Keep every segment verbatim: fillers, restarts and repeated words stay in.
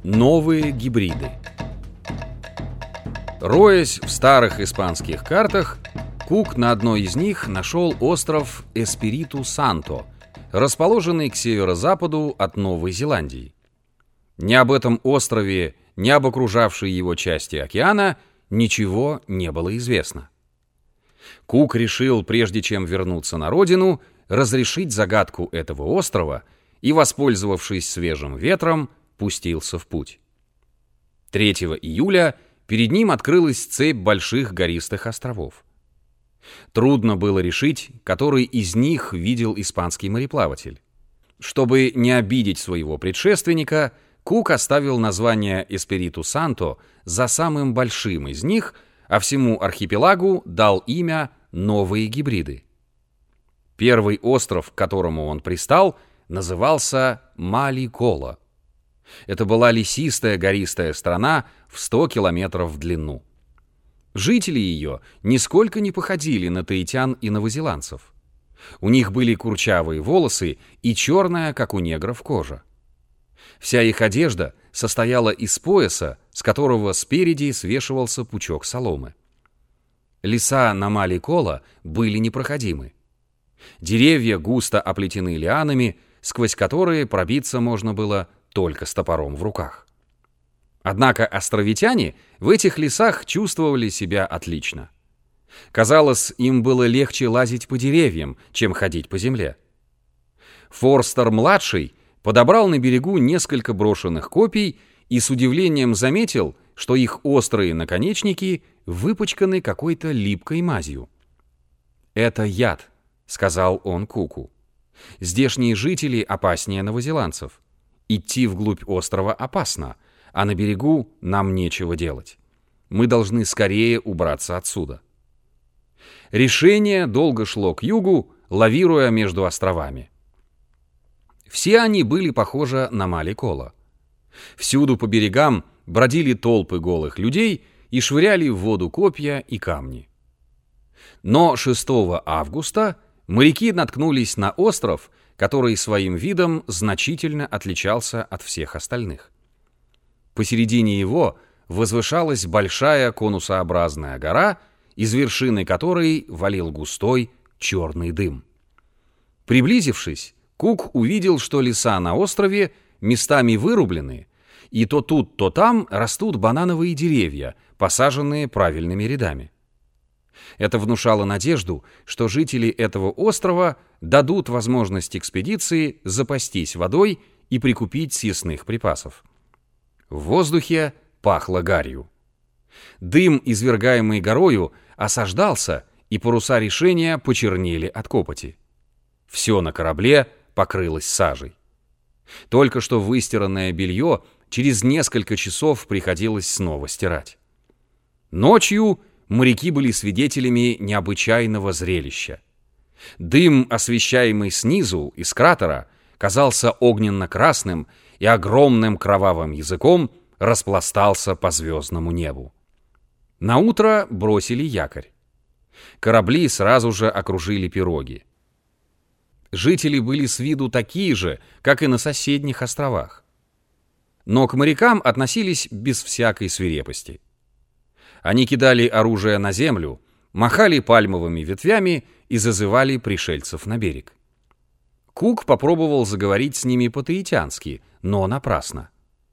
Новые гибриды. Роясь в старых испанских картах, Кук на одной из них нашел остров Эспириту-Санто, расположенный к северо-западу от Новой Зеландии. Ни об этом острове, ни об окружавшей его части океана ничего не было известно. Кук решил, прежде чем вернуться на родину, разрешить загадку этого острова и, воспользовавшись свежим ветром, пустился в путь. третьего июля перед ним открылась цепь больших гористых островов. Трудно было решить, который из них видел испанский мореплаватель. Чтобы не обидеть своего предшественника, Кук оставил название Эспириту-Санто за самым большим из них, а всему архипелагу дал имя «Новые гибриды». Первый остров, к которому он пристал, назывался Маликола. Это была лесистая гористая страна в сто километров в длину. Жители ее нисколько не походили на таитян и новозеландцев. У них были курчавые волосы и черная, как у негров, кожа. Вся их одежда состояла из пояса, с которого спереди свешивался пучок соломы. Леса на Маликола были непроходимы. Деревья густо оплетены лианами, сквозь которые пробиться можно было только с топором в руках. Однако островитяне в этих лесах чувствовали себя отлично. Казалось, им было легче лазить по деревьям, чем ходить по земле. Форстер-младший подобрал на берегу несколько брошенных копий и с удивлением заметил, что их острые наконечники выпачканы какой-то липкой мазью. «Это яд», — сказал он Куку. «Здешние жители опаснее новозеландцев. Идти вглубь острова опасно, а на берегу нам нечего делать. Мы должны скорее убраться отсюда». Решение долго шло к югу, лавируя между островами. Все они были похожи на Маликола. Всюду по берегам бродили толпы голых людей и швыряли в воду копья и камни. Но шестого августа моряки наткнулись на остров, который своим видом значительно отличался от всех остальных. Посередине его возвышалась большая конусообразная гора, из вершины которой валил густой черный дым. Приблизившись, Кук увидел, что леса на острове местами вырублены, и то тут, то там растут банановые деревья, посаженные правильными рядами. Это внушало надежду, что жители этого острова дадут возможность экспедиции запастись водой и прикупить съестных припасов. В воздухе пахло гарью. Дым, извергаемый горою, осаждался, и паруса решения почернели от копоти. Все на корабле покрылось сажей. Только что выстиранное белье через несколько часов приходилось снова стирать. Ночью моряки были свидетелями необычайного зрелища. Дым, освещаемый снизу из кратера, казался огненно-красным и огромным кровавым языком распластался по звездному небу. Наутро бросили якорь. Корабли сразу же окружили пироги. Жители были с виду такие же, как и на соседних островах. Но к морякам относились без всякой свирепости. Они кидали оружие на землю, махали пальмовыми ветвями и зазывали пришельцев на берег. Кук попробовал заговорить с ними по-таитянски, но напрасно.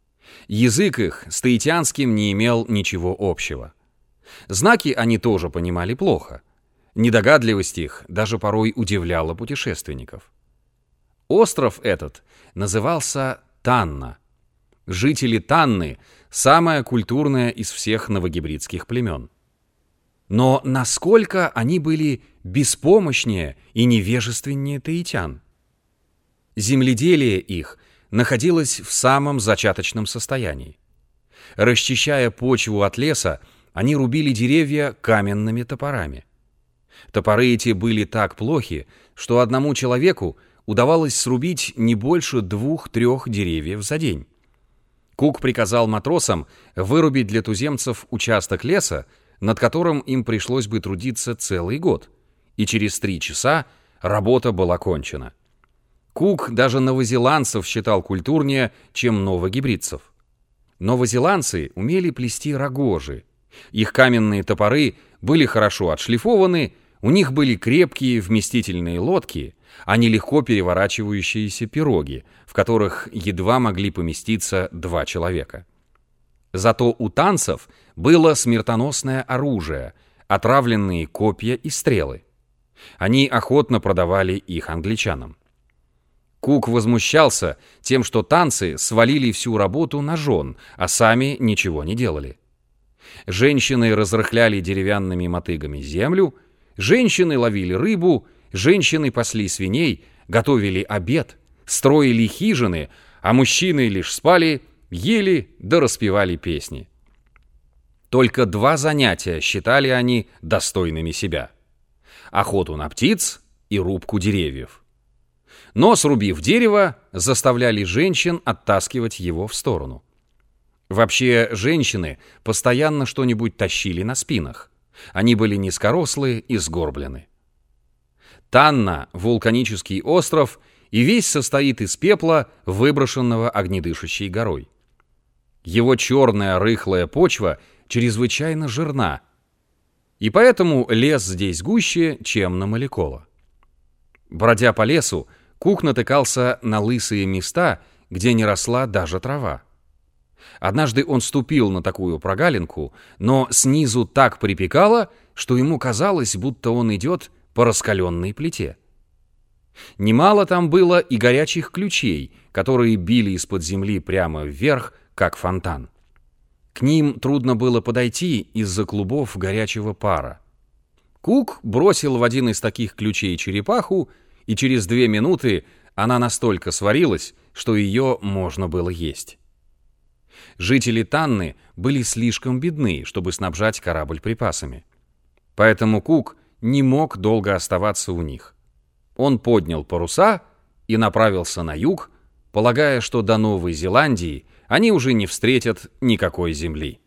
Язык их с таитянским не имел ничего общего. Знаки они тоже понимали плохо. Недогадливость их даже порой удивляла путешественников. Остров этот назывался Танна. Жители Танны – самая культурная из всех новогибридских племен. Но насколько они были беспомощнее и невежественнее таитян? Земледелие их находилось в самом зачаточном состоянии. Расчищая почву от леса, они рубили деревья каменными топорами. Топоры эти были так плохи, что одному человеку удавалось срубить не больше двух-трех деревьев за день. Кук приказал матросам вырубить для туземцев участок леса, над которым им пришлось бы трудиться целый год, и через три часа работа была кончена. Кук даже новозеландцев считал культурнее, чем новогибридцев. Новозеландцы умели плести рогожи. Их каменные топоры были хорошо отшлифованы, у них были крепкие вместительные лодки, а не легко переворачивающиеся пироги, в которых едва могли поместиться два человека. Зато у танцев было смертоносное оружие, отравленные копья и стрелы. Они охотно продавали их англичанам. Кук возмущался тем, что танцы свалили всю работу на жен, а сами ничего не делали. Женщины разрыхляли деревянными мотыгами землю, женщины ловили рыбу, женщины пасли свиней, готовили обед, строили хижины, а мужчины лишь спали, ели да распевали песни. Только два занятия считали они достойными себя: охоту на птиц и рубку деревьев. Но, срубив дерево, заставляли женщин оттаскивать его в сторону. Вообще, женщины постоянно что-нибудь тащили на спинах. Они были низкорослые и сгорблены. Танна — вулканический остров, и весь состоит из пепла, выброшенного огнедышащей горой. Его черная рыхлая почва чрезвычайно жирна, и поэтому лес здесь гуще, чем на Маликола. Бродя по лесу, Кук натыкался на лысые места, где не росла даже трава. Однажды он ступил на такую прогалинку, но снизу так припекало, что ему казалось, будто он идет по раскаленной плите. Немало там было и горячих ключей, которые били из-под земли прямо вверх, как фонтан. К ним трудно было подойти из-за клубов горячего пара. Кук бросил в один из таких ключей черепаху, и через две минуты она настолько сварилась, что ее можно было есть. Жители Танны были слишком бедны, чтобы снабжать корабль припасами. Поэтому Кук не мог долго оставаться у них. Он поднял паруса и направился на юг, полагая, что до Новой Зеландии они уже не встретят никакой земли.